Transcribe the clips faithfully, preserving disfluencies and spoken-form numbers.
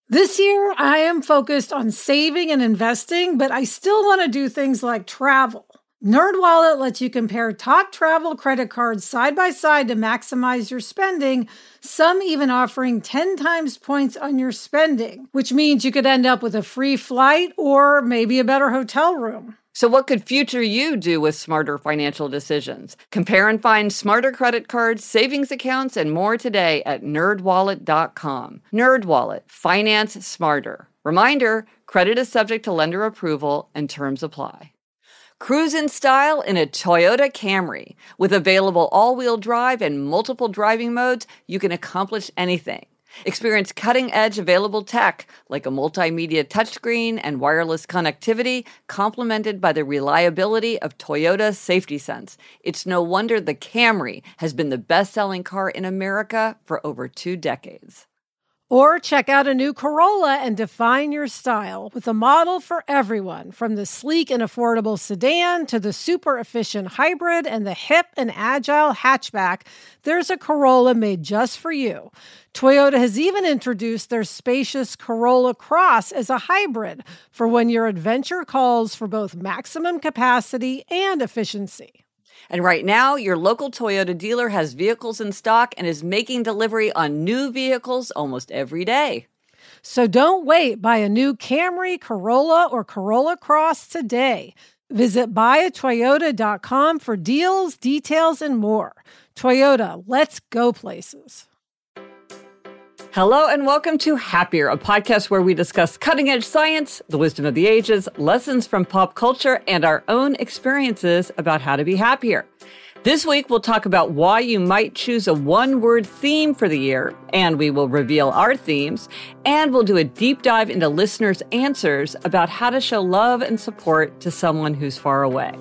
This year, I am focused on saving and investing, but I still want to do things like travel. NerdWallet lets you compare top travel credit cards side by side to maximize your spending, some even offering ten times points on your spending, which means you could end up with a free flight or maybe a better hotel room. So what could future you do with smarter financial decisions? Compare and find smarter credit cards, savings accounts, and more today at nerd wallet dot com. NerdWallet. Finance smarter. Reminder, credit is subject to lender approval and terms apply. Cruise in style in a Toyota Camry. With available all-wheel drive and multiple driving modes, you can accomplish anything. Experience cutting-edge available tech like a multimedia touchscreen and wireless connectivity, complemented by the reliability of Toyota Safety Sense. It's no wonder the Camry has been the best-selling car in America for over two decades. Or check out a new Corolla and define your style with a model for everyone, from the sleek and affordable sedan to the super efficient hybrid and the hip and agile hatchback. There's a Corolla made just for you. Toyota has even introduced their spacious Corolla Cross as a hybrid for when your adventure calls for both maximum capacity and efficiency. And right now, your local Toyota dealer has vehicles in stock and is making delivery on new vehicles almost every day. So don't wait. Buy a new Camry, Corolla, or Corolla Cross today. Visit buy a toyota dot com for deals, details, and more. Toyota, let's go places. Hello and welcome to Happier, a podcast where we discuss cutting-edge science, the wisdom of the ages, lessons from pop culture, and our own experiences about how to be happier. This week, we'll talk about why you might choose a one-word theme for the year, and we will reveal our themes, and we'll do a deep dive into listeners' answers about how to show love and support to someone who's far away.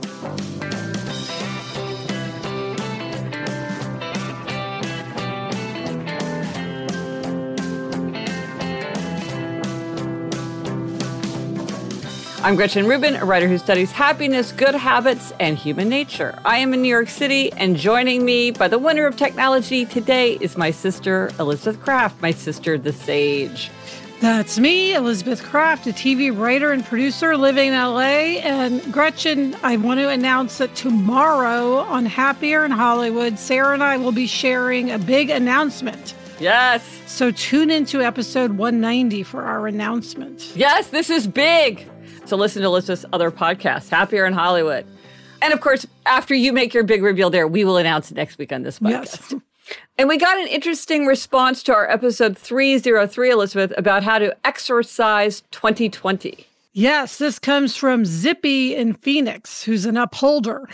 I'm Gretchen Rubin, a writer who studies happiness, good habits, and human nature. I am in New York City, and joining me by the wonder of technology today is my sister, Elizabeth Craft, my sister, the Sage. That's me, Elizabeth Craft, a T V writer and producer living in L A. And Gretchen, I want to announce that tomorrow on Happier in Hollywood, Sarah and I will be sharing a big announcement. Yes. So tune into episode one ninety for our announcement. Yes, this is big. So listen to Elizabeth's other podcast, Happier in Hollywood. And of course, after you make your big reveal there, we will announce it next week on this podcast. Yes. And we got an interesting response to our episode three oh three, Elizabeth, about how to exorcise twenty twenty. Yes, this comes from Zippy in Phoenix, who's an upholder.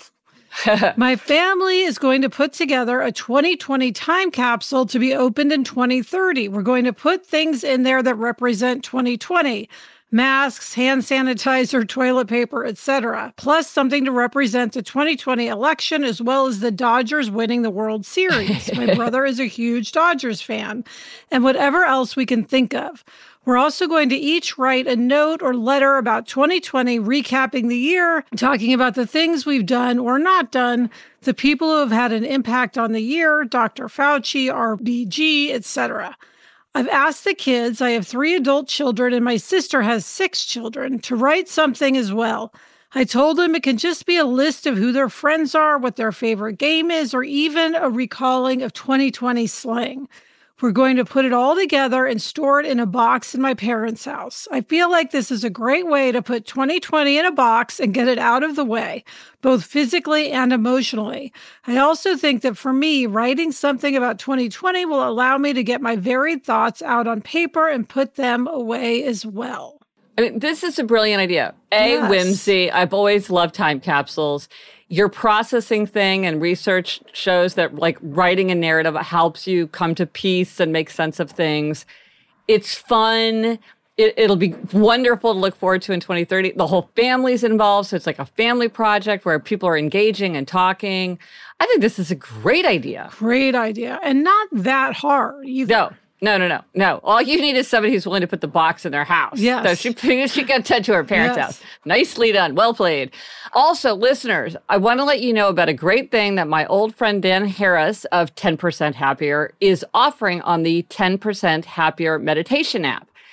My family is going to put together a twenty twenty time capsule to be opened in twenty thirty. We're going to put things in there that represent twenty twenty. Masks, hand sanitizer, toilet paper, et cetera, plus something to represent the twenty twenty election, as well as the Dodgers winning the World Series. My brother is a huge Dodgers fan, and whatever else we can think of. We're also going to each write a note or letter about twenty twenty, recapping the year, talking about the things we've done or not done, the people who have had an impact on the year, Doctor Fauci, R B G, et cetera. I've asked the kids, I have three adult children and my sister has six children, to write something as well. I told them it can just be a list of who their friends are, what their favorite game is, or even a recalling of twenty twenty slang. We're going to put it all together and store it in a box in my parents' house. I feel like this is a great way to put twenty twenty in a box and get it out of the way, both physically and emotionally. I also think that for me, writing something about twenty twenty will allow me to get my varied thoughts out on paper and put them away as well. I mean, this is a brilliant idea. A, yes. Whimsy. I've always loved time capsules. Your processing thing and research shows that, like, writing a narrative helps you come to peace and make sense of things. It's fun. It, it'll be wonderful to look forward to in twenty thirty. The whole family's involved, so it's like a family project where people are engaging and talking. I think this is a great idea. Great idea. And not that hard either. No. No, no, no, no. All you need is somebody who's willing to put the box in their house. Yes. So she, she got sent to her parents' yes. house. Nicely done. Well played. Also, listeners, I want to let you know about a great thing that my old friend Dan Harris of ten percent Happier is offering on the ten percent Happier meditation app.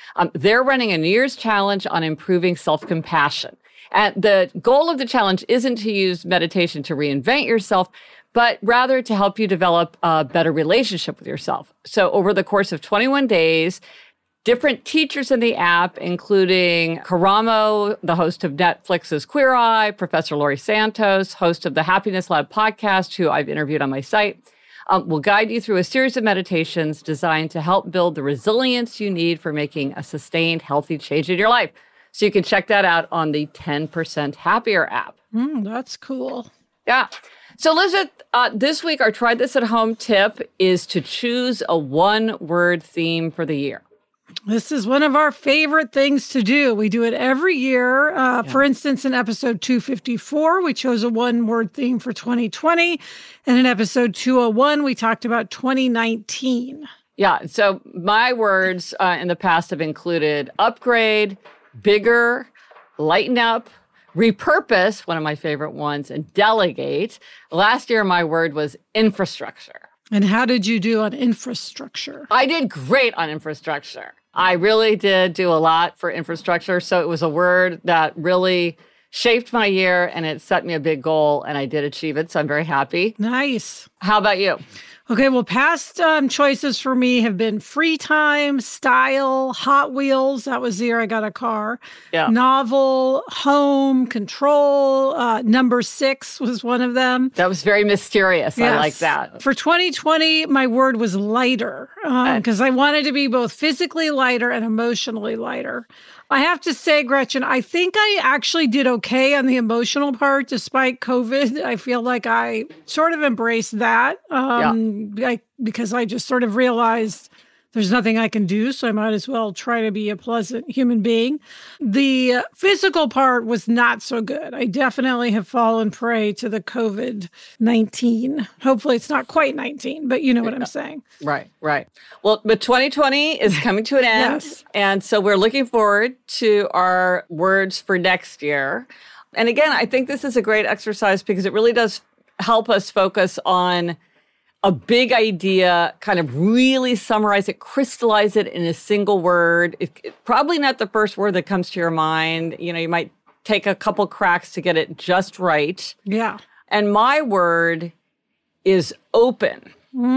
Um, they're running a New Year's challenge on improving self-compassion. And the goal of the challenge isn't to use meditation to reinvent yourself, but rather to help you develop a better relationship with yourself. So over the course of twenty-one days, different teachers in the app, including Karamo, the host of Netflix's Queer Eye, Professor Laurie Santos, host of the Happiness Lab podcast, who I've interviewed on my site, um, will guide you through a series of meditations designed to help build the resilience you need for making a sustained, healthy change in your life. So you can check that out on the ten percent Happier app. Mm, that's cool. Yeah. So Elizabeth, uh, this week, our Try This at Home tip is to choose a one-word theme for the year. This is one of our favorite things to do. We do it every year. Uh, yeah. For instance, in episode two fifty-four, we chose a one-word theme for twenty twenty. And in episode two oh one, we talked about twenty nineteen. Yeah. So my words uh, in the past have included upgrade, bigger, lighten up, repurpose, one of my favorite ones, and delegate. Last year, my word was infrastructure. And how did you do on infrastructure? I did great on infrastructure. I really did do a lot for infrastructure. So it was a word that really shaped my year, and it set me a big goal, and I did achieve it. So I'm very happy. Nice. How about you? Okay, well, past um, choices for me have been free time, style, Hot Wheels. That was the year I got a car. Yeah. Novel, home, control. Uh, number six was one of them. That was very mysterious. Yes. I like that. For twenty twenty, my word was lighter because um, I wanted to be both physically lighter and emotionally lighter. I have to say, Gretchen, I think I actually did okay on the emotional part despite COVID. I feel like I sort of embraced that um, yeah. I, because I just sort of realized there's nothing I can do, so I might as well try to be a pleasant human being. The physical part was not so good. I definitely have fallen prey to the COVID nineteen. Hopefully it's not quite nineteen, but you know what I'm saying. Right, right. Well, but twenty twenty is coming to an end. Yes. And so we're looking forward to our words for next year. And again, I think this is a great exercise because it really does help us focus on a big idea, kind of really summarize it, crystallize it in a single word. It, it, probably not the first word that comes to your mind. You know, you might take a couple cracks to get it just right. Yeah. And my word is open.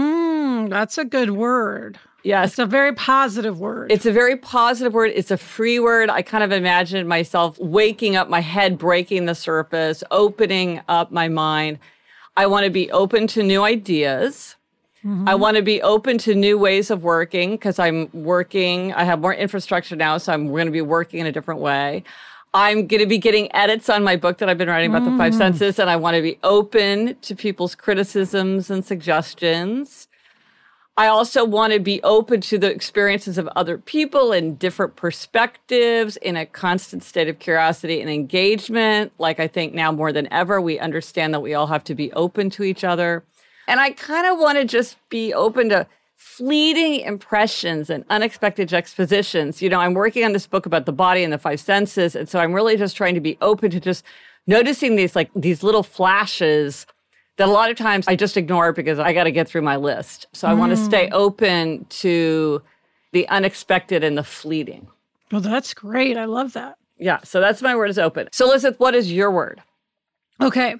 Mm, that's a good word. Yes. It's a very positive word. It's a very positive word. It's a free word. I kind of imagined myself waking up, my head breaking the surface, opening up my mind. I want to be open to new ideas. Mm-hmm. I want to be open to new ways of working because I'm working. I have more infrastructure now, so I'm going to be working in a different way. I'm going to be getting edits on my book that I've been writing about mm. the five senses, and I want to be open to people's criticisms and suggestions. I also want to be open to the experiences of other people and different perspectives in a constant state of curiosity and engagement. Like I think now more than ever, we understand that we all have to be open to each other. And I kind of want to just be open to fleeting impressions and unexpected juxtapositions. You know, I'm working on this book about the body and the five senses. And so I'm really just trying to be open to just noticing these like these little flashes that a lot of times I just ignore because I got to get through my list. So I mm. want to stay open to the unexpected and the fleeting. Well, that's great. I love that. Yeah. So that's my word is open. So Elizabeth, what is your word? Okay.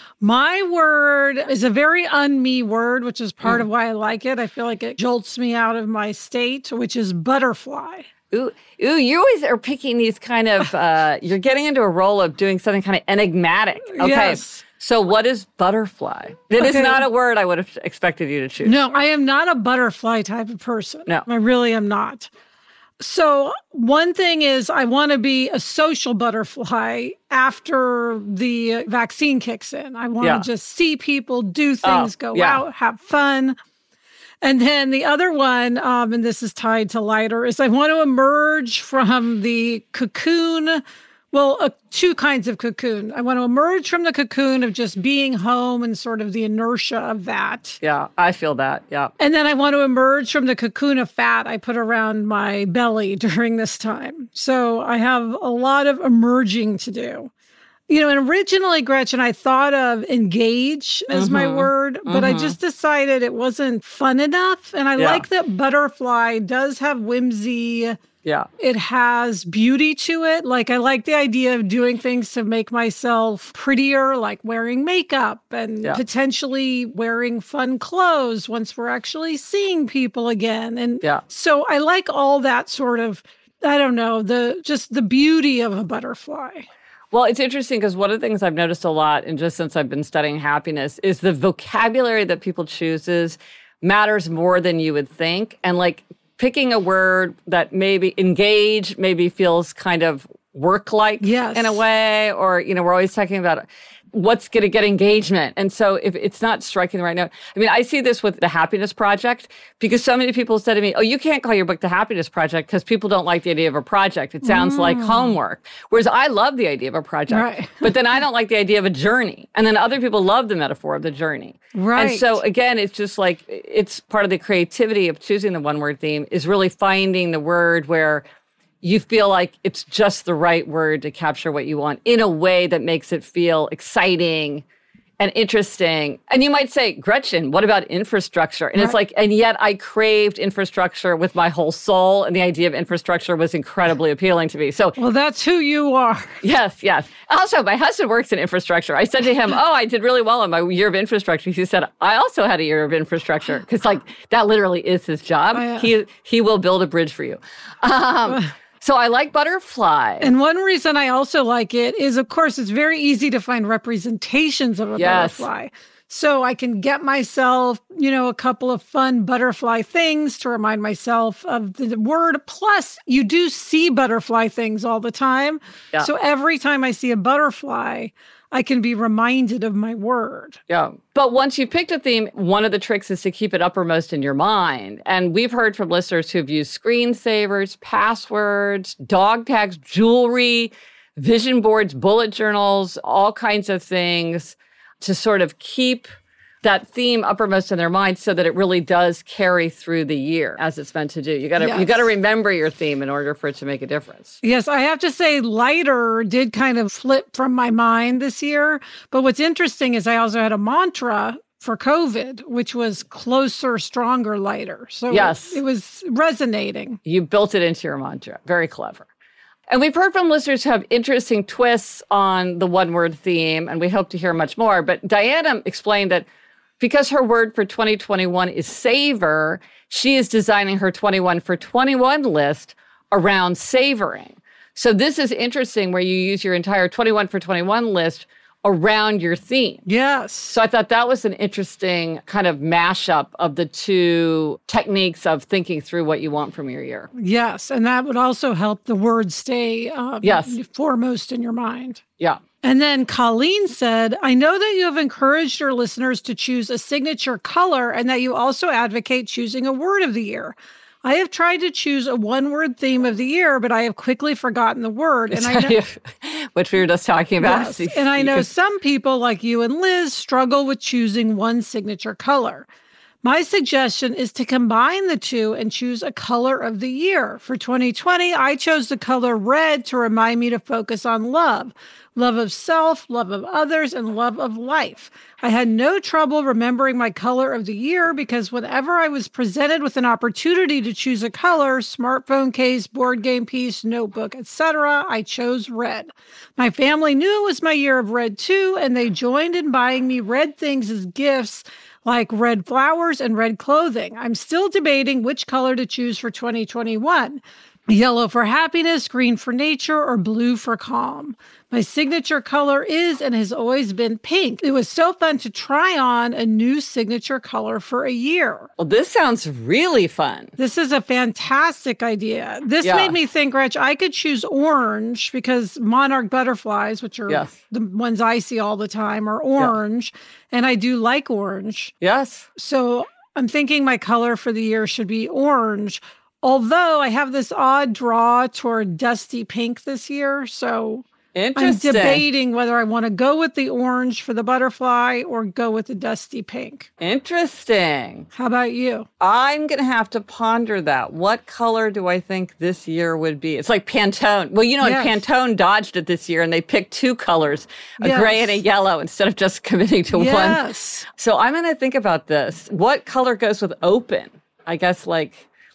My word is a very un-me word, which is part mm. of why I like it. I feel like it jolts me out of my state, which is butterfly. Ooh, ooh, you always are picking these kind of, uh, you're getting into a role of doing something kind of enigmatic. Okay. Yes. So what is butterfly? It okay. is not a word I would have expected you to choose. No, I am not a butterfly type of person. No. I really am not. So one thing is I want to be a social butterfly after the vaccine kicks in. I want to yeah. just see people, do things, oh, go yeah. out, have fun. And then the other one, um, and this is tied to lighter, is I want to emerge from the cocoon. Well, uh, two kinds of cocoon. I want to emerge from the cocoon of just being home and sort of the inertia of that. Yeah, I feel that. Yeah. And then I want to emerge from the cocoon of fat I put around my belly during this time. So I have a lot of emerging to do. You know, and originally, Gretchen, I thought of engage as mm-hmm. my word, but mm-hmm. I just decided it wasn't fun enough. And I yeah. like that butterfly does have whimsy Yeah. It has beauty to it. Like, I like the idea of doing things to make myself prettier, like wearing makeup and yeah. potentially wearing fun clothes once we're actually seeing people again. And yeah. so I like all that sort of, I don't know, the just the beauty of a butterfly. Well, it's interesting because one of the things I've noticed a lot, and just since I've been studying happiness, is the vocabulary that people chooses matters more than you would think. And like picking a word that maybe engage, maybe feels kind of work-like yes. in a way, or, you know, we're always talking about what's going to get engagement. And so if it's not striking the right note, I mean, I see this with the Happiness Project, because so many people said to me, oh, you can't call your book The Happiness Project because people don't like the idea of a project. It sounds mm. like homework. Whereas I love the idea of a project, right. but then I don't like the idea of a journey. And then other people love the metaphor of the journey. Right. And so again, it's just like, it's part of the creativity of choosing the one word theme is really finding the word where you feel like it's just the right word to capture what you want in a way that makes it feel exciting and interesting. And you might say, Gretchen, what about infrastructure? And right. it's like, and yet I craved infrastructure with my whole soul. And the idea of infrastructure was incredibly appealing to me. So, well, that's who you are. Yes, yes. Also, my husband works in infrastructure. I said to him, oh, I did really well in my year of infrastructure. He said, I also had a year of infrastructure. Because like, that literally is his job. Oh, yeah. He he will build a bridge for you. Um, So I like butterfly. And one reason I also like it is, of course, it's very easy to find representations of a yes. butterfly. So I can get myself, you know, a couple of fun butterfly things to remind myself of the word. Plus, you do see butterfly things all the time. Yeah. So every time I see a butterfly, I can be reminded of my word. Yeah. But once you've picked a theme, one of the tricks is to keep it uppermost in your mind. And we've heard from listeners who've used screensavers, passwords, dog tags, jewelry, vision boards, bullet journals, all kinds of things to sort of keep that theme uppermost in their mind so that it really does carry through the year as it's meant to do. You gotta, yes. you gotta remember your theme in order for it to make a difference. Yes, I have to say lighter did kind of flip from my mind this year. But what's interesting is I also had a mantra for COVID, which was closer, stronger, lighter. So yes. it was resonating. You built it into your mantra. Very clever. And we've heard from listeners who have interesting twists on the one-word theme, and we hope to hear much more. But Diana explained that because her word for twenty twenty-one is savor, she is designing her twenty-one for twenty-one list around savoring. So this is interesting where you use your entire twenty-one for twenty-one list around your theme. Yes. So I thought that was an interesting kind of mashup of the two techniques of thinking through what you want from your year. Yes. And that would also help the word stay uh, yes. foremost in your mind. Yeah. And then Colleen said, I know that you have encouraged your listeners to choose a signature color and that you also advocate choosing a word of the year. I have tried to choose a one-word theme of the year, but I have quickly forgotten the word. And I know, which we were just talking about. Yes, and I know some people like you and Liz struggle with choosing one signature color. My suggestion is to combine the two and choose a color of the year. For twenty twenty, I chose the color red to remind me to focus on love. Love of self, love of others, and love of life. I had no trouble remembering my color of the year because whenever I was presented with an opportunity to choose a color, smartphone case, board game piece, notebook, et cetera, I chose red. My family knew it was my year of red too, and they joined in buying me red things as gifts, like red flowers and red clothing. I'm still debating which color to choose for twenty twenty-one. Yellow for happiness, green for nature, or blue for calm. My signature color is and has always been pink. It was so fun to try on a new signature color for a year. Well, this sounds really fun. This is a fantastic idea. This yeah. made me think, Gretch, I could choose orange because monarch butterflies, which are yes. the ones I see all the time, are orange. Yeah. And I do like orange. Yes. So I'm thinking my color for the year should be orange. Although I have this odd draw toward dusty pink this year, so I'm debating whether I want to go with the orange for the butterfly or go with the dusty pink. Interesting. How about you? I'm going to have to ponder that. What color do I think this year would be? It's like Pantone. Well, you know, yes. Pantone dodged it this year, and they picked two colors, a yes. gray and a yellow, instead of just committing to yes. one. Yes. So I'm going to think about this. What color goes with open? I guess like...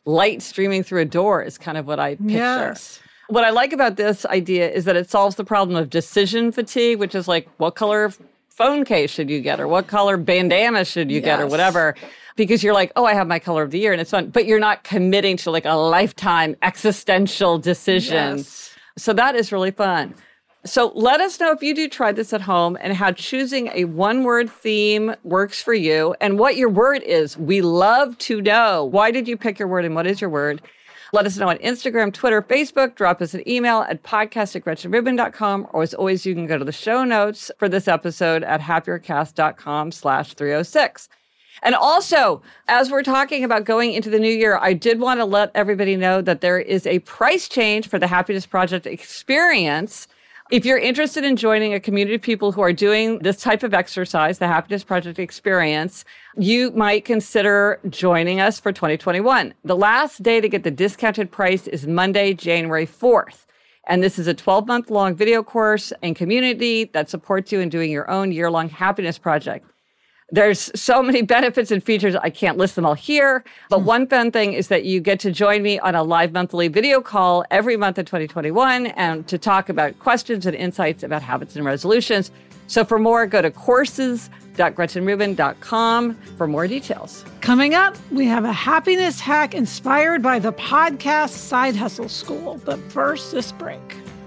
light streaming through a door is kind of what I picture. Yes. What I like about this idea is that it solves the problem of decision fatigue, which is like, what color phone case should you get? Or what color bandana should you yes. get? Or whatever. Because you're like, oh, I have my color of the year and it's fun. But you're not committing to like a lifetime existential decision. Yes. So that is really fun. So let us know if you do try this at home and how choosing a one-word theme works for you and what your word is. We love to know. Why did you pick your word and what is your word? Let us know on Instagram, Twitter, Facebook. Drop us an email at podcast at gretchen rubin dot com. Or as always, you can go to the show notes for this episode at happiercast.com slash 306. And also, as we're talking about going into the new year, I did want to let everybody know that there is a price change for the Happiness Project experience. If you're interested in joining a community of people who are doing this type of exercise, the Happiness Project experience, you might consider joining us for twenty twenty-one. The last day to get the discounted price is Monday, January fourth. And this is a twelve-month long video course and community that supports you in doing your own year-long happiness project. There's so many benefits and features. I can't list them all here. But one fun thing is that you get to join me on a live monthly video call every month in twenty twenty-one and to talk about questions and insights about habits and resolutions. So for more, go to courses dot gretchen rubin dot com for more details. Coming up, we have a happiness hack inspired by the podcast Side Hustle School. But first, this break.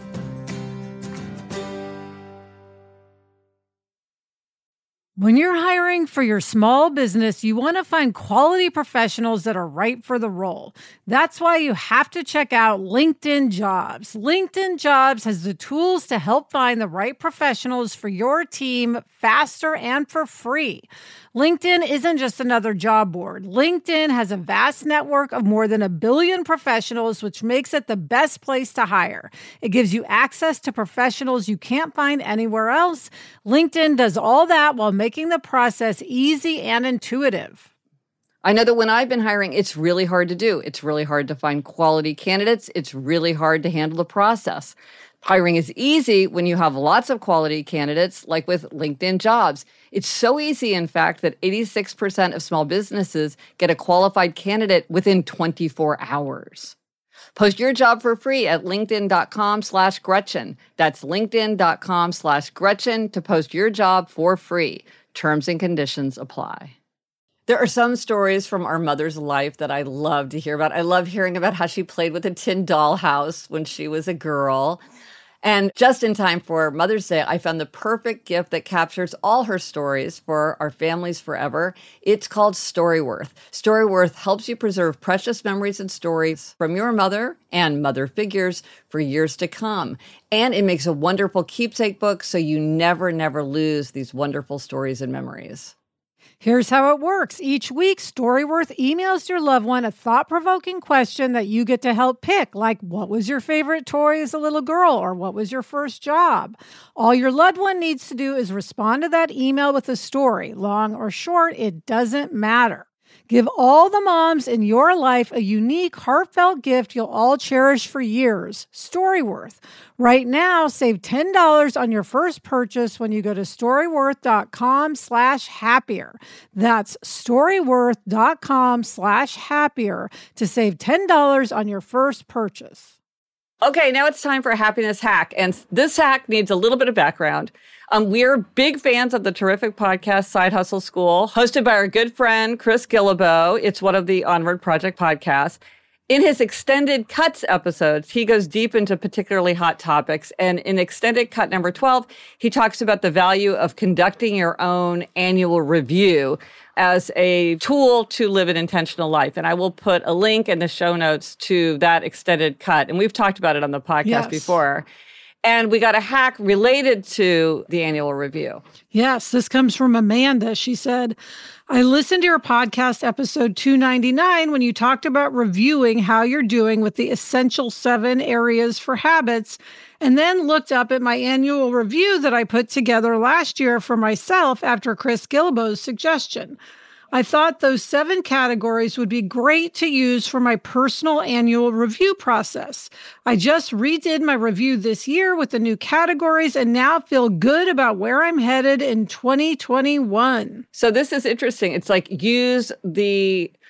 When you're hiring for your small business, you want to find quality professionals that are right for the role. That's why you have to check out LinkedIn Jobs. LinkedIn Jobs has the tools to help find the right professionals for your team faster and for free. LinkedIn isn't just another job board. LinkedIn has a vast network of more than a billion professionals, which makes it the best place to hire. It gives you access to professionals you can't find anywhere else. LinkedIn does all that while making the process easy and intuitive. I know that when I've been hiring, it's really hard to do. It's really hard to find quality candidates. It's really hard to handle the process. Hiring is easy when you have lots of quality candidates, like with LinkedIn Jobs. It's so easy, in fact, that eighty-six percent of small businesses get a qualified candidate within twenty-four hours. Post your job for free at linkedin.com slash Gretchen. That's linkedin.com slash Gretchen to post your job for free. Terms and conditions apply. There are some stories from our mother's life that I love to hear about. I love hearing about how she played with a tin dollhouse when she was a girl. And just in time for Mother's Day, I found the perfect gift that captures all her stories for our families forever. It's called Storyworth. Storyworth helps you preserve precious memories and stories from your mother and mother figures for years to come. And it makes a wonderful keepsake book so you never, never lose these wonderful stories and memories. Here's how it works. Each week, Storyworth emails your loved one a thought-provoking question that you get to help pick, like what was your favorite toy as a little girl, or what was your first job? All your loved one needs to do is respond to that email with a story. Long or short, it doesn't matter. Give all the moms in your life a unique, heartfelt gift you'll all cherish for years. Storyworth. Right now, save ten dollars on your first purchase when you go to storyworth.com slash happier. That's storyworth.com slash happier to save ten dollars on your first purchase. Okay, now it's time for a happiness hack. And this hack needs a little bit of background. Um, we're big fans of the terrific podcast Side Hustle School, hosted by our good friend, Chris Guillebeau. It's one of the Onward Project podcasts. In his Extended Cuts episodes, he goes deep into particularly hot topics. And in Extended Cut number twelve, he talks about the value of conducting your own annual review as a tool to live an intentional life. And I will put a link in the show notes to that extended cut. And we've talked about it on the podcast yes. before. And we got a hack related to the annual review. Yes, this comes from Amanda. She said, I listened to your podcast episode two ninety-nine when you talked about reviewing how you're doing with the essential seven areas for habits, and then looked up at my annual review that I put together last year for myself after Chris Guillebeau's suggestion. I thought those seven categories would be great to use for my personal annual review process. I just redid my review this year with the new categories and now feel good about where I'm headed in twenty twenty-one. So this is interesting. It's like use the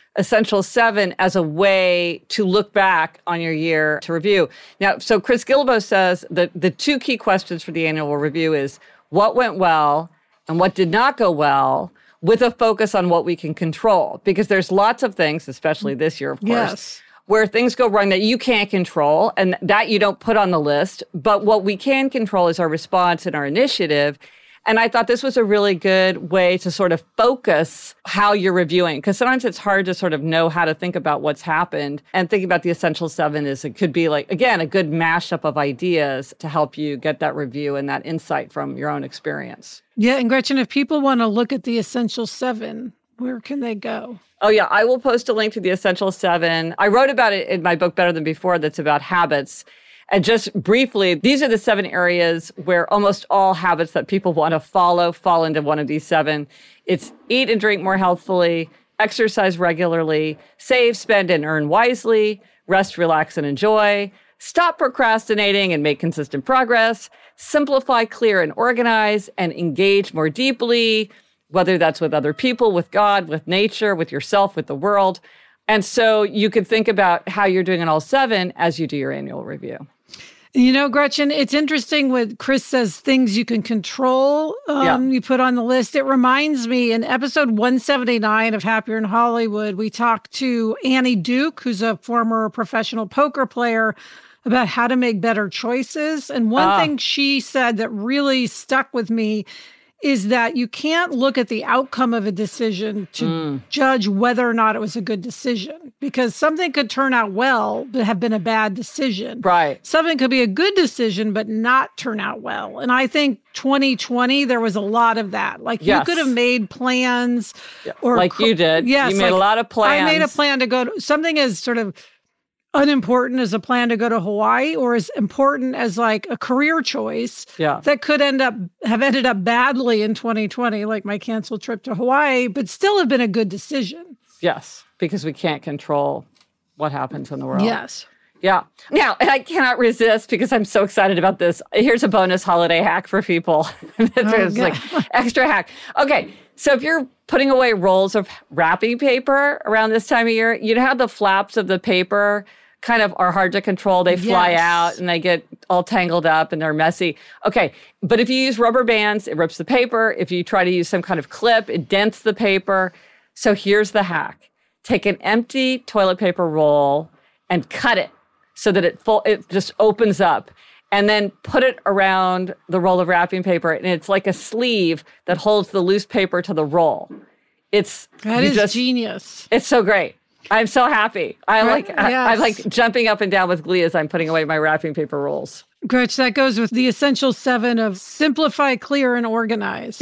Essential Seven as a way to look back on your year to review. Now, so Chris Guillebeau says that the two key questions for the annual review is what went well and what did not go well, with a focus on what we can control. Because there's lots of things, especially this year, of course, yes. where things go wrong that you can't control and that you don't put on the list. But what we can control is our response and our initiative. And I thought this was a really good way to sort of focus how you're reviewing, because sometimes it's hard to sort of know how to think about what's happened. And thinking about the Essential Seven is it could be like, again, a good mashup of ideas to help you get that review and that insight from your own experience. Yeah. And Gretchen, if people want to look at the Essential Seven, where can they go? Oh, yeah. I will post a link to the Essential Seven. I wrote about it in my book, Better Than Before, that's about habits. And just briefly, these are the seven areas where almost all habits that people want to follow fall into one of these seven. It's eat and drink more healthfully, exercise regularly, save, spend, and earn wisely, rest, relax, and enjoy, stop procrastinating and make consistent progress, simplify, clear, and organize, and engage more deeply, whether that's with other people, with God, with nature, with yourself, with the world. And so you could think about how you're doing in all seven as you do your annual review. You know, Gretchen, it's interesting when Chris says things you can control, um, yeah. you put on the list. It reminds me in episode one seventy-nine of Happier in Hollywood, we talked to Annie Duke, who's a former professional poker player, about how to make better choices. And one ah. thing she said that really stuck with me is that you can't look at the outcome of a decision to mm. judge whether or not it was a good decision, because something could turn out well but have been a bad decision. Right. Something could be a good decision but not turn out well. And I think twenty twenty, there was a lot of that. Like yes. you could have made plans. Yeah. or Like you did. Yes, you made like a lot of plans. I made a plan to go to something as sort of unimportant as a plan to go to Hawaii, or as important as like a career choice yeah. that could end up have ended up badly in twenty twenty, like my canceled trip to Hawaii, but still have been a good decision. Yes, because we can't control what happens in the world. Yes. Yeah. Now, and I cannot resist because I'm so excited about this. Here's a bonus holiday hack for people. It's oh, like extra hack. Okay. So if you're putting away rolls of wrapping paper around this time of year, you'd have the flaps of the paper kind of are hard to control. They fly yes. out and they get all tangled up and they're messy. Okay. But if you use rubber bands, it rips the paper. If you try to use some kind of clip, it dents the paper. So here's the hack. Take an empty toilet paper roll and cut it so that it full, it just opens up. And then put it around the roll of wrapping paper. And it's like a sleeve that holds the loose paper to the roll. It's That is just, genius. It's so great. I'm so happy. I like yes. I, I'm like jumping up and down with glee as I'm putting away my wrapping paper rolls. Gretch, that goes with the Essential Seven of simplify, clear, and organize.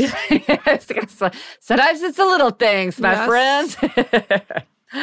Sometimes it's the little things, my yes. friends.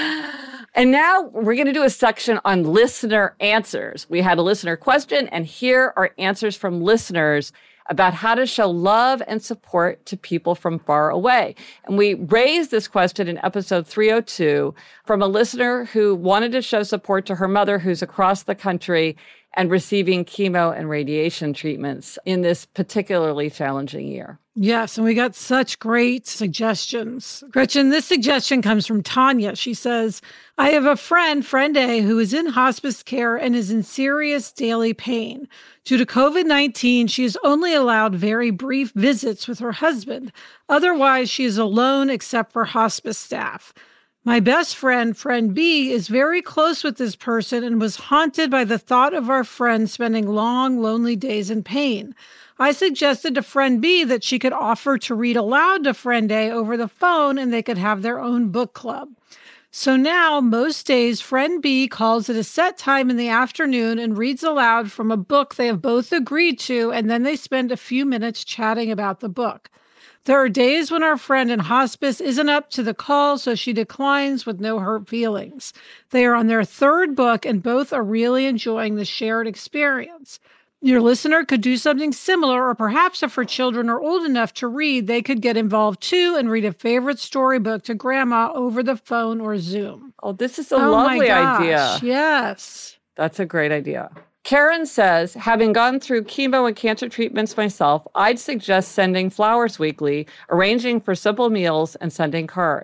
And now we're going to do a section on listener answers. We had a listener question, and here are answers from listeners about how to show love and support to people from far away. And we raised this question in episode three oh two from a listener who wanted to show support to her mother who's across the country and receiving chemo and radiation treatments in this particularly challenging year. Yes, and we got such great suggestions. Gretchen, this suggestion comes from Tanya. She says, I have a friend, friend A, who is in hospice care and is in serious daily pain. Due to covid nineteen, she is only allowed very brief visits with her husband. Otherwise, she is alone except for hospice staff. My best friend, friend B, is very close with this person and was haunted by the thought of our friend spending long, lonely days in pain. I suggested to friend B that she could offer to read aloud to friend A over the phone and they could have their own book club. So now, most days, friend B calls at a set time in the afternoon and reads aloud from a book they have both agreed to, and then they spend a few minutes chatting about the book. There are days when our friend in hospice isn't up to the call, so she declines with no hurt feelings. They are on their third book, and both are really enjoying the shared experience. Your listener could do something similar, or perhaps if her children are old enough to read, they could get involved too and read a favorite storybook to grandma over the phone or Zoom. Oh, this is a oh lovely my gosh, idea. Yes. That's a great idea. Karen says, having gone through chemo and cancer treatments myself, I'd suggest sending flowers weekly, arranging for simple meals, and sending cards.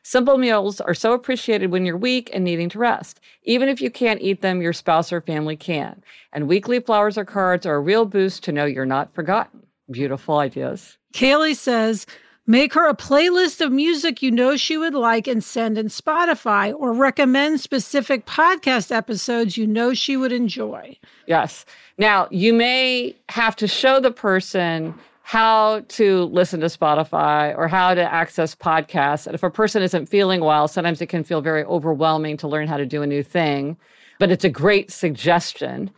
Simple meals are so appreciated when you're weak and needing to rest. Even if you can't eat them, your spouse or family can. And weekly flowers or cards are a real boost to know you're not forgotten. Beautiful ideas. Kaylee says, make her a playlist of music you know she would like and send in Spotify, or recommend specific podcast episodes you know she would enjoy. Yes. Now, you may have to show the person how to listen to Spotify or how to access podcasts. And if a person isn't feeling well, sometimes it can feel very overwhelming to learn how to do a new thing, but it's a great suggestion.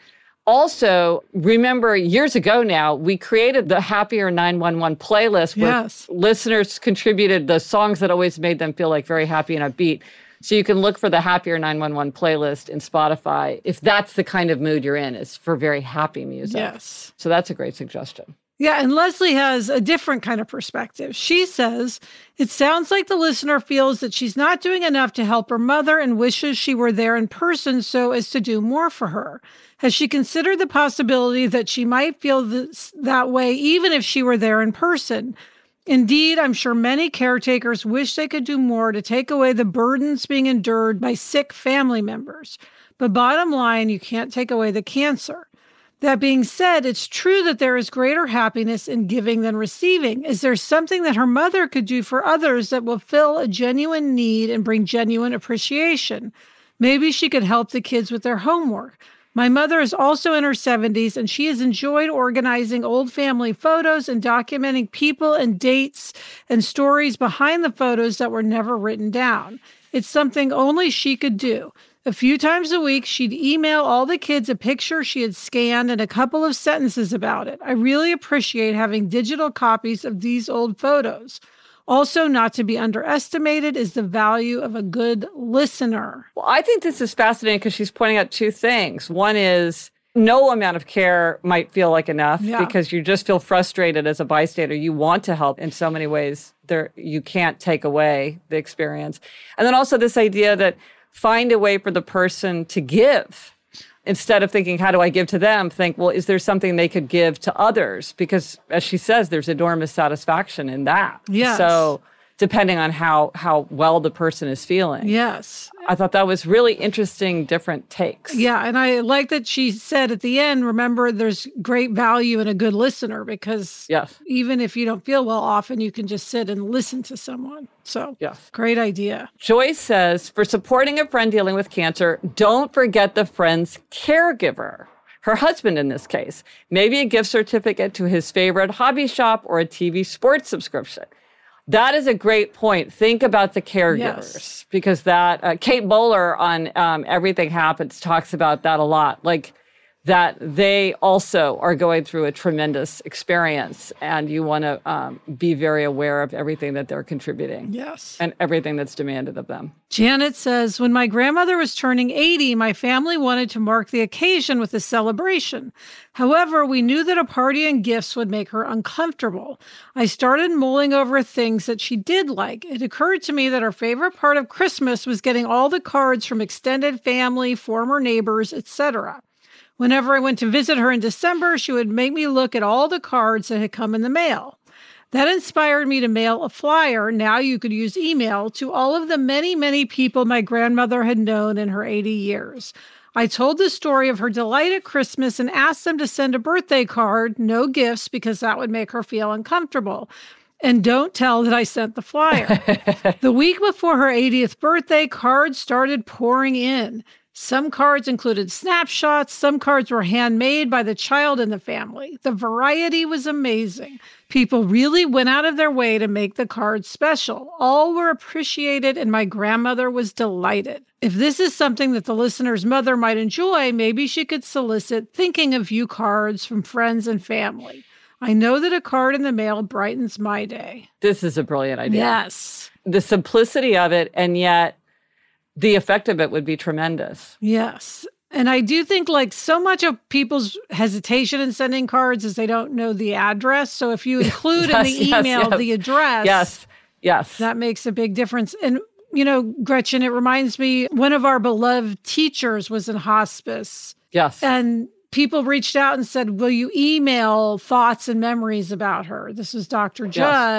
Also, remember years ago now, we created the Happier nine one one playlist where yes. listeners contributed the songs that always made them feel like very happy and upbeat. So you can look for the Happier nine one one playlist in Spotify if that's the kind of mood you're in, is for very happy music. Yes. So that's a great suggestion. Yeah, and Leslie has a different kind of perspective. She says, it sounds like the listener feels that she's not doing enough to help her mother and wishes she were there in person so as to do more for her. Has she considered the possibility that she might feel this, that way even if she were there in person? Indeed, I'm sure many caretakers wish they could do more to take away the burdens being endured by sick family members. But bottom line, you can't take away the cancer. That being said, it's true that there is greater happiness in giving than receiving. Is there something that her mother could do for others that will fill a genuine need and bring genuine appreciation? Maybe she could help the kids with their homework. My mother is also in her seventies, and she has enjoyed organizing old family photos and documenting people and dates and stories behind the photos that were never written down. It's something only she could do. A few times a week, she'd email all the kids a picture she had scanned and a couple of sentences about it. I really appreciate having digital copies of these old photos. Also, not to be underestimated is the value of a good listener. Well, I think this is fascinating because she's pointing out two things. One is no amount of care might feel like enough yeah. because you just feel frustrated as a bystander. You want to help in so many ways. There, you can't take away the experience. And then also this idea that find a way for the person to give. Instead of thinking, how do I give to them? Think, well, is there something they could give to others? Because as she says, there's enormous satisfaction in that. Yes. So depending on how how well the person is feeling. Yes. I thought that was really interesting, different takes. Yeah, and I like that she said at the end, remember, there's great value in a good listener because yes. even if you don't feel well, often you can just sit and listen to someone. So yes. Great idea. Joyce says, for supporting a friend dealing with cancer, don't forget the friend's caregiver. Her husband in this case. Maybe a gift certificate to his favorite hobby shop or a T V sports subscription. That is a great point. Think about the caregivers yes. because that uh, Kate Bowler on um, Everything Happens talks about that a lot. Like that they also are going through a tremendous experience, and you want to um, be very aware of everything that they're contributing. Yes. And everything that's demanded of them. Janet says, when my grandmother was turning eighty, my family wanted to mark the occasion with a celebration. However, we knew that a party and gifts would make her uncomfortable. I started mulling over things that she did like. It occurred to me that her favorite part of Christmas was getting all the cards from extended family, former neighbors, et cetera. Whenever I went to visit her in December, she would make me look at all the cards that had come in the mail. That inspired me to mail a flyer, now you could use email, to all of the many, many people my grandmother had known in her eighty years. I told the story of her delight at Christmas and asked them to send a birthday card, no gifts, because that would make her feel uncomfortable. And don't tell that I sent the flyer. The week before her eightieth birthday, cards started pouring in. Some cards included snapshots. Some cards were handmade by the child in the family. The variety was amazing. People really went out of their way to make the cards special. All were appreciated, and my grandmother was delighted. If this is something that the listener's mother might enjoy, maybe she could solicit thinking of you cards from friends and family. I know that a card in the mail brightens my day. This is a brilliant idea. Yes. The simplicity of it, and yet the effect of it would be tremendous. Yes. And I do think like so much of people's hesitation in sending cards is they don't know the address. So if you include yes, in the yes, email yes. the address, yes, yes, that makes a big difference. And, you know, Gretchen, it reminds me, one of our beloved teachers was in hospice. Yes. And people reached out and said, will you email thoughts and memories about her? This was Doctor Judd. Yes.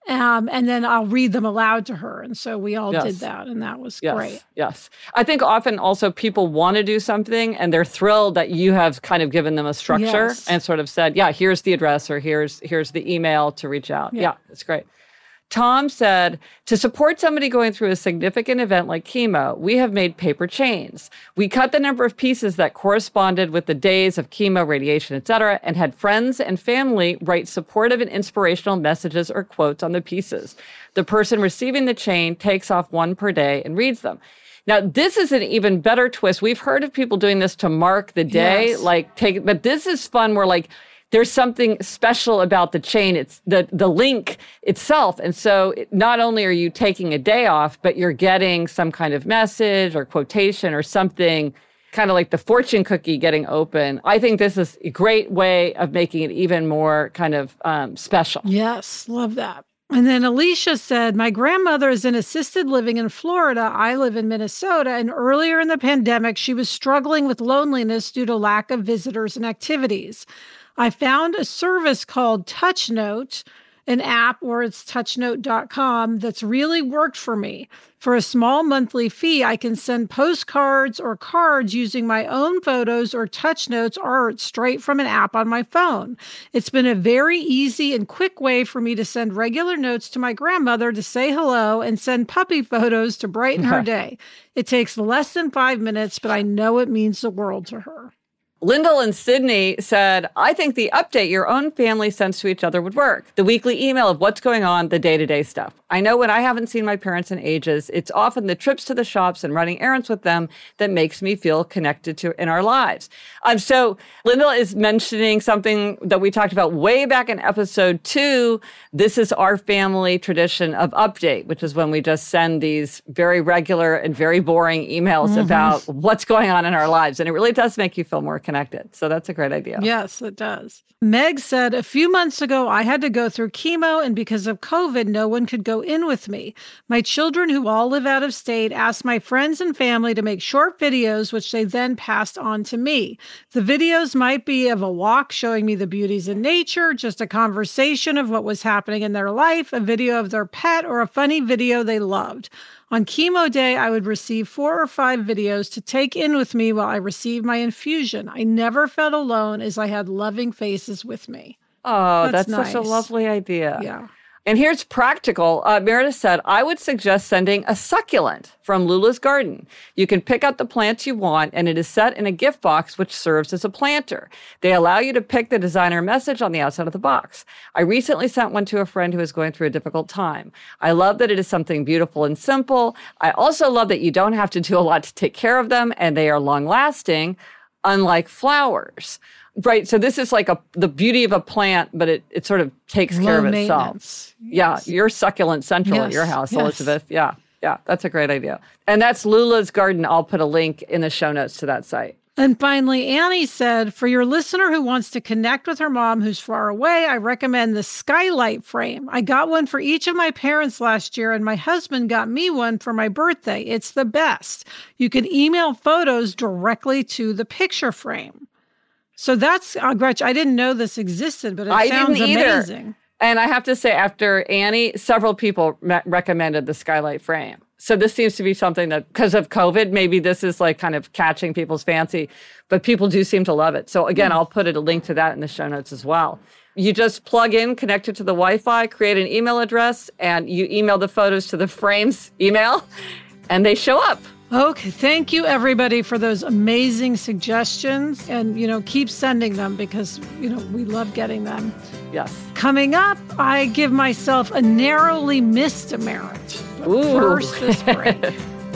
Um, and then I'll read them aloud to her. And so we all yes. did that, and that was yes. great. Yes. I think often also people want to do something and they're thrilled that you have kind of given them a structure yes. and sort of said, yeah, here's the address or here's here's the email to reach out. Yeah, yeah it's great. Tom said, to support somebody going through a significant event like chemo, we have made paper chains. We cut the number of pieces that corresponded with the days of chemo, radiation, et cetera, and had friends and family write supportive and inspirational messages or quotes on the pieces. The person receiving the chain takes off one per day and reads them. Now, this is an even better twist. We've heard of people doing this to mark the day, yes. like take, but this is fun where like, there's something special about the chain. It's the, the link itself. And so it, not only are you taking a day off, but you're getting some kind of message or quotation or something kind of like the fortune cookie getting open. I think this is a great way of making it even more kind of um, special. Yes, love that. And then Alicia said, my grandmother is in assisted living in Florida. I live in Minnesota. And earlier in the pandemic, she was struggling with loneliness due to lack of visitors and activities. I found a service called TouchNote, an app, or it's touchnote dot com, that's really worked for me. For a small monthly fee, I can send postcards or cards using my own photos or TouchNotes art straight from an app on my phone. It's been a very easy and quick way for me to send regular notes to my grandmother to say hello and send puppy photos to brighten her day. It takes less than five minutes, but I know it means the world to her. Lyndall in Sydney said, I think the update your own family sends to each other would work. The weekly email of what's going on, the day-to-day stuff. I know when I haven't seen my parents in ages, it's often the trips to the shops and running errands with them that makes me feel connected to in our lives. Um, so Lyndall is mentioning something that we talked about way back in episode two. This is our family tradition of update, which is when we just send these very regular and very boring emails mm-hmm. about what's going on in our lives. And it really does make you feel more connected. Connected. So that's a great idea. Yes, it does. Meg said, a few months ago, I had to go through chemo, and because of COVID, no one could go in with me. My children, who all live out of state, asked my friends and family to make short videos, which they then passed on to me. The videos might be of a walk showing me the beauties in nature, just a conversation of what was happening in their life, a video of their pet, or a funny video they loved. On chemo day, I would receive four or five videos to take in with me while I received my infusion. I never felt alone as I had loving faces with me. Oh, that's, that's nice. Such a lovely idea. Yeah. And here's practical. Uh, Meredith said, I would suggest sending a succulent from Lula's Garden. You can pick out the plants you want, and it is set in a gift box, which serves as a planter. They allow you to pick the designer message on the outside of the box. I recently sent one to a friend who is going through a difficult time. I love that it is something beautiful and simple. I also love that you don't have to do a lot to take care of them, and they are long-lasting, unlike flowers. Right. So this is like a the beauty of a plant, but it, it sort of takes Low care of itself. Yes. Yeah. You're succulent central yes. at your house, yes. Elizabeth. Yeah. Yeah. That's a great idea. And that's Lula's Garden. I'll put a link in the show notes to that site. And finally, Annie said, for your listener who wants to connect with her mom who's far away, I recommend the Skylight frame. I got one for each of my parents last year, and my husband got me one for my birthday. It's the best. You can email photos directly to the picture frame. So that's, uh, Gretch, I didn't know this existed, but it I sounds didn't either. amazing. And I have to say, after Annie, several people me- recommended the Skylight frame. So this seems to be something that, because of COVID, maybe this is like kind of catching people's fancy, but people do seem to love it. So again, mm. I'll put it, a link to that in the show notes as well. You just plug in, connect it to the Wi-Fi, create an email address, and you email the photos to the frame's email, and they show up. Okay, thank you everybody for those amazing suggestions, and you know, keep sending them because you know we love getting them. Yes. Coming up, I give myself a narrowly missed merit. But Ooh. First, this break.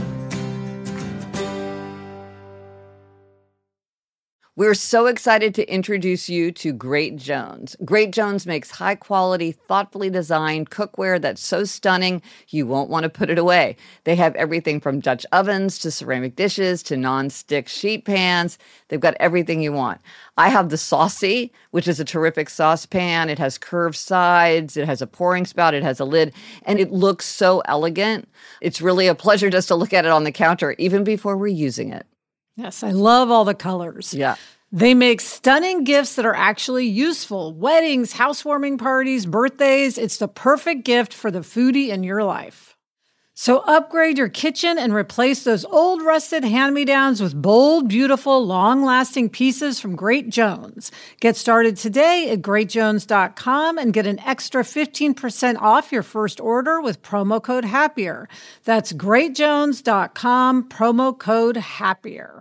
We're so excited to introduce you to Great Jones. Great Jones makes high-quality, thoughtfully designed cookware that's so stunning you won't want to put it away. They have everything from Dutch ovens to ceramic dishes to non-stick sheet pans. They've got everything you want. I have the Saucy, which is a terrific saucepan. It has curved sides. It has a pouring spout. It has a lid. And it looks so elegant. It's really a pleasure just to look at it on the counter, even before we're using it. Yes, I love all the colors. Yeah. They make stunning gifts that are actually useful. Weddings, housewarming parties, birthdays. It's the perfect gift for the foodie in your life. So upgrade your kitchen and replace those old rusted hand-me-downs with bold, beautiful, long-lasting pieces from Great Jones. Get started today at great jones dot com and get an extra fifteen percent off your first order with promo code HAPPIER. That's great jones dot com, promo code HAPPIER.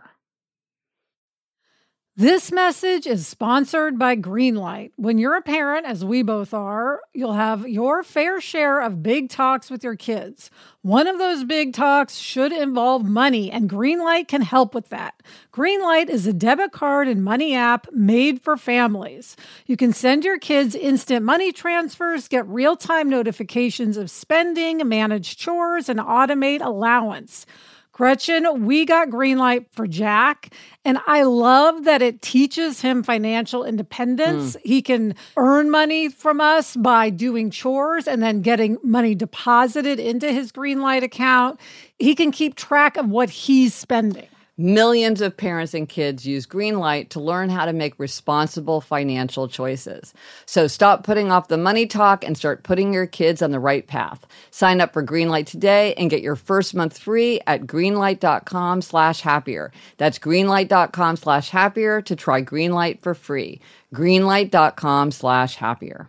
This message is sponsored by Greenlight. When you're a parent, as we both are, you'll have your fair share of big talks with your kids. One of those big talks should involve money, and Greenlight can help with that. Greenlight is a debit card and money app made for families. You can send your kids instant money transfers, get real-time notifications of spending, manage chores, and automate allowance. Gretchen, we got Greenlight for Jack, and I love that it teaches him financial independence. Mm. He can earn money from us by doing chores and then getting money deposited into his Greenlight account. He can keep track of what he's spending. Millions of parents and kids use Greenlight to learn how to make responsible financial choices. So stop putting off the money talk and start putting your kids on the right path. Sign up for Greenlight today and get your first month free at greenlight dot com slash happier. That's greenlight dot com slash happier to try Greenlight for free. greenlight dot com slash happier.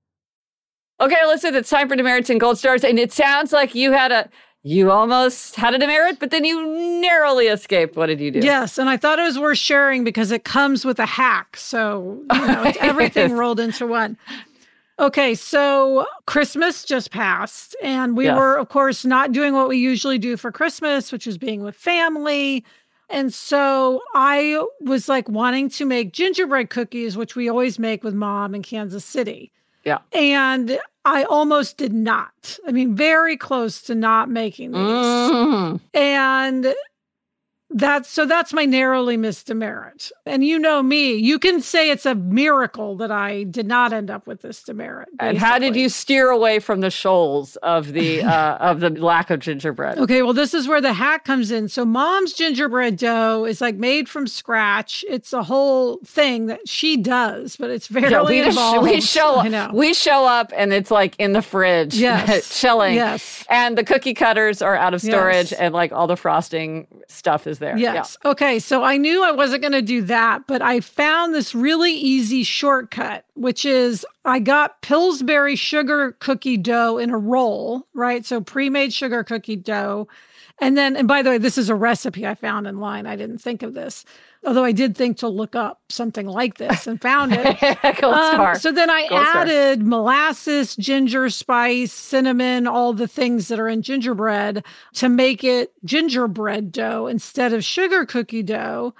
Okay, listen, it's time for demerits and gold stars, and it sounds like you had a You almost had a demerit, but then you narrowly escaped. What did you do? Yes, and I thought it was worth sharing because it comes with a hack. So, you know, it's everything rolled into one. Okay, so Christmas just passed, and we yeah. were, of course, not doing what we usually do for Christmas, which is being with family. And so I was like wanting to make gingerbread cookies, which we always make with Mom in Kansas City. Yeah. And I almost did not. I mean, very close to not making these. Mm. And that's, so that's my narrowly missed demerit. And you know me, you can say it's a miracle that I did not end up with this demerit. Basically. And how did you steer away from the shoals of the uh, of the lack of gingerbread? Okay, well, this is where the hack comes in. So Mom's gingerbread dough is like made from scratch. It's a whole thing that she does, but it's very yeah, we involved. Just, we show up. We show up, and it's like in the fridge, yes. chilling. Yes, and the cookie cutters are out of storage, yes. and like all the frosting stuff is there. Yes. Yeah. Okay. So I knew I wasn't going to do that, but I found this really easy shortcut, which is I got Pillsbury sugar cookie dough in a roll, right? So pre-made sugar cookie dough. And then, and by the way, this is a recipe I found online. I didn't think of this, although I did think to look up something like this and found it. Gold star. Um, so then I Gold added star. molasses, ginger, spice, cinnamon, all the things that are in gingerbread to make it gingerbread dough instead of sugar cookie dough,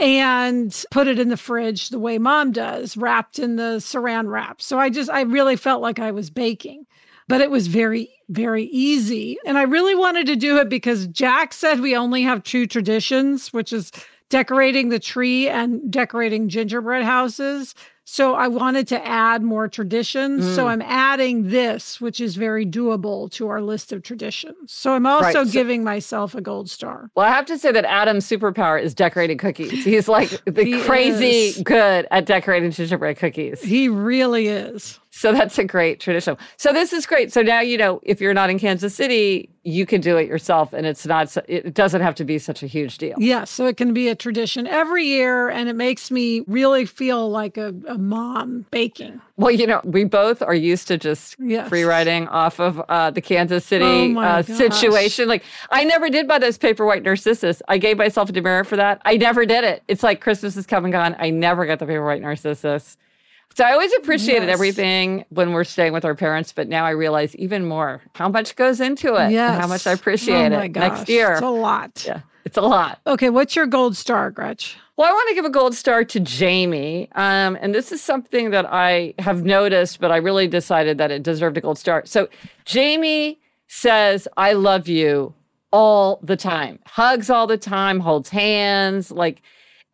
and put it in the fridge the way Mom does, wrapped in the saran wrap. So I just, I really felt like I was baking. But it was very, very easy. And I really wanted to do it because Jack said we only have two traditions, which is decorating the tree and decorating gingerbread houses. So I wanted to add more traditions. Mm. So I'm adding this, which is very doable to our list of traditions. So I'm also right. so, giving myself a gold star. Well, I have to say that Adam's superpower is decorating cookies. He's like the he crazy is. good at decorating gingerbread cookies. He really is. So that's a great tradition. So this is great. So now, you know, if you're not in Kansas City, you can do it yourself, and it's not, it doesn't have to be such a huge deal. Yes. Yeah, so it can be a tradition every year, and it makes me really feel like a, a mom baking. Well, you know, we both are used to just yes. free riding off of uh, the Kansas City oh uh, situation. Like, I never did buy those paper white Narcissus. I gave myself a demerit for that. I never did it. It's like Christmas is come and gone. I never got the paper white Narcissus. So I always appreciated yes. everything when we're staying with our parents, but now I realize even more how much goes into it yes. and how much I appreciate oh my it gosh. next year. It's a lot. Yeah, it's a lot. Okay, what's your gold star, Gretch? Well, I want to give a gold star to Jamie. Um, and this is something that I have noticed, but I really decided that it deserved a gold star. So Jamie says, I love you all the time. Hugs all the time, holds hands, like...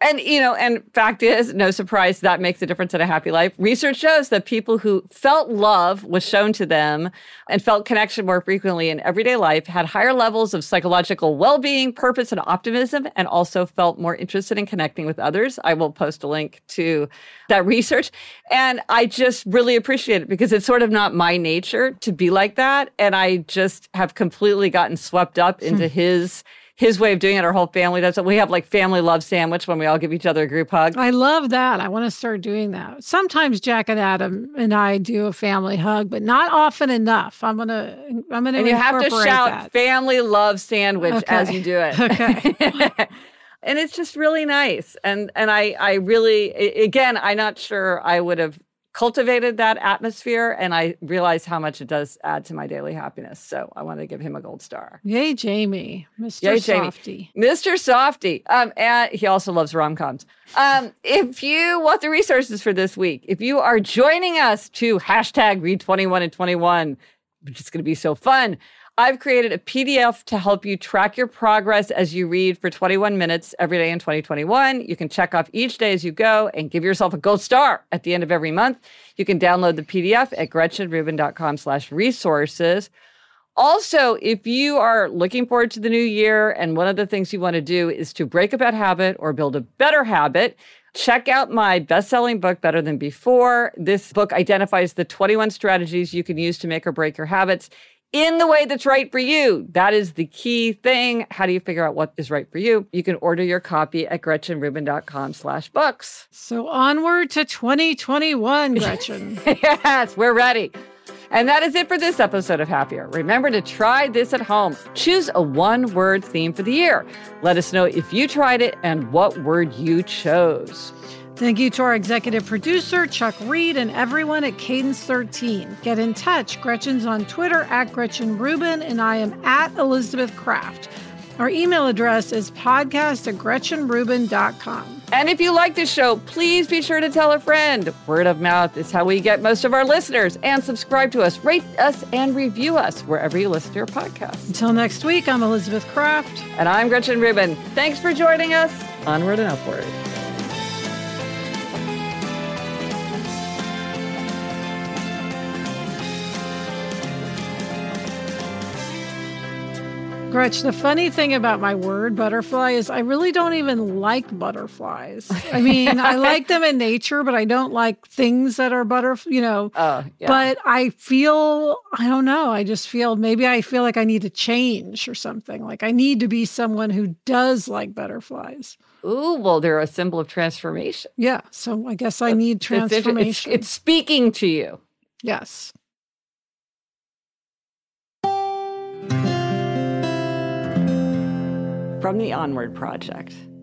And, you know, and fact is, no surprise, that makes a difference in a happy life. Research shows that people who felt love was shown to them and felt connection more frequently in everyday life had higher levels of psychological well-being, purpose, and optimism, and also felt more interested in connecting with others. I will post a link to that research. And I just really appreciate it because it's sort of not my nature to be like that. And I just have completely gotten swept up into his his way of doing it. Our whole family does it. We have like family love sandwich when we all give each other a group hug. I love that. I want to start doing that. Sometimes Jack and Adam and I do a family hug, but not often enough. I'm gonna, I'm gonna. And you have to shout that. "family love sandwich" Okay. as you do it. Okay. And it's just really nice. And and I I really again I'm not sure I would have cultivated that atmosphere, and I realize how much it does add to my daily happiness. So I want to give him a gold star. Yay, Jamie. Mister Yay, Softy. Jamie. Mister Softy. Um, and he also loves rom-coms. Um, if you want the resources for this week, if you are joining us to hashtag read twenty-one and twenty-one, which is going to be so fun, I've created a P D F to help you track your progress as you read for twenty-one minutes every day in twenty twenty-one. You can check off each day as you go and give yourself a gold star at the end of every month. You can download the P D F at gretchenrubin.com slash resources. Also, if you are looking forward to the new year and one of the things you want to do is to break a bad habit or build a better habit, check out my best-selling book, Better Than Before. This book identifies the twenty-one strategies you can use to make or break your habits in the way that's right for you. That is the key thing. How do you figure out what is right for you? You can order your copy at gretchenrubin.com slash books. So onward to twenty twenty-one, Gretchen. Yes, we're ready. And that is it for this episode of Happier. Remember to try this at home. Choose a one-word theme for the year. Let us know if you tried it and what word you chose. Thank you to our executive producer, Chuck Reed, and everyone at Cadence thirteen. Get in touch. Gretchen's on Twitter at Gretchen Rubin, and I am at Elizabeth Kraft. Our email address is podcast at gretchen rubin dot com. And if you like this show, please be sure to tell a friend. Word of mouth is how we get most of our listeners. And subscribe to us, rate us, and review us wherever you listen to your podcast. Until next week, I'm Elizabeth Kraft. And I'm Gretchen Rubin. Thanks for joining us. Onward and upward. Gretch, the funny thing about my word butterfly is I really don't even like butterflies. I mean, I like them in nature, but I don't like things that are butterfly, you know. Oh, yeah. But I feel, I don't know, I just feel, maybe I feel like I need to change or something. Like I need to be someone who does like butterflies. Ooh, well, they're a symbol of transformation. Yeah, so I guess I need transformation. It's, it's, it's speaking to you. Yes. From the Onward Project.